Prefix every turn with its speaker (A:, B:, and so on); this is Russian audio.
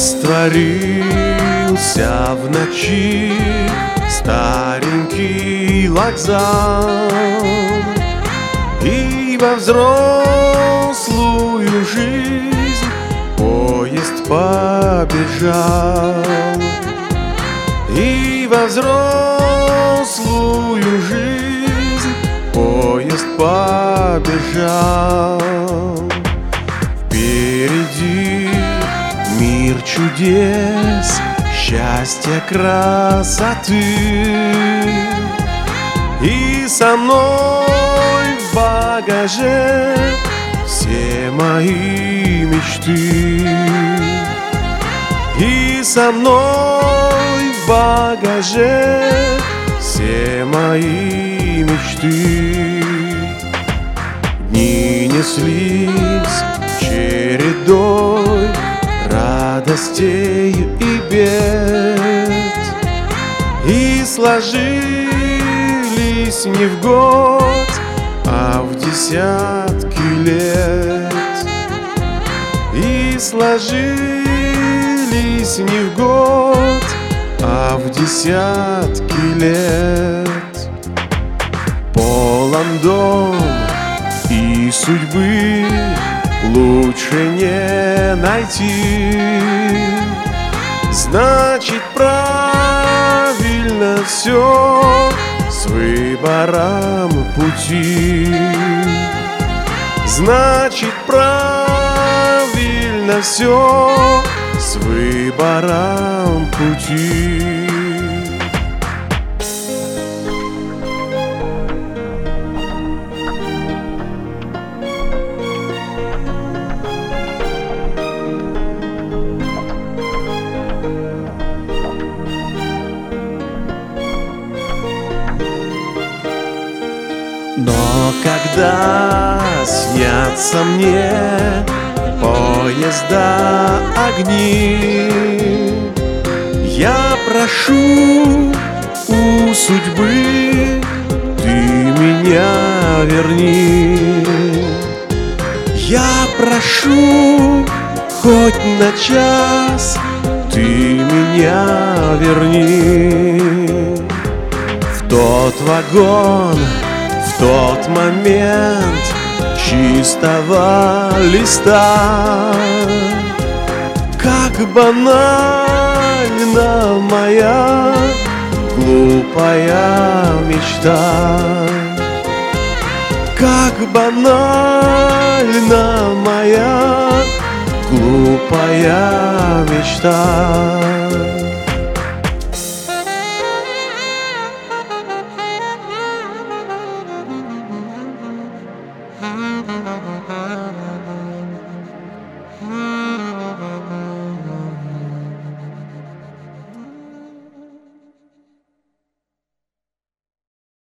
A: Растворился в ночи старенький вокзал, и во взрослую жизнь поезд побежал, и во взрослую жизнь поезд побежал. Впереди мир чудес, счастья, красоты, и со мной в багаже все мои мечты, и со мной в багаже все мои мечты. Дни неслись чередой радостей и бед, и сложились не в год, а в десятки лет, и сложились не в год, а в десятки лет. Полон дом и судьбы лучше не найти, значит, правильно все с выбором пути, значит, правильно все с выбором пути. Но когда снятся мне поезда, огни, я прошу у судьбы, ты меня верни. Я прошу хоть на час, ты меня верни. В тот вагон, в тот момент чистого листа, как банальна моя глупая мечта, как банальна моя глупая мечта.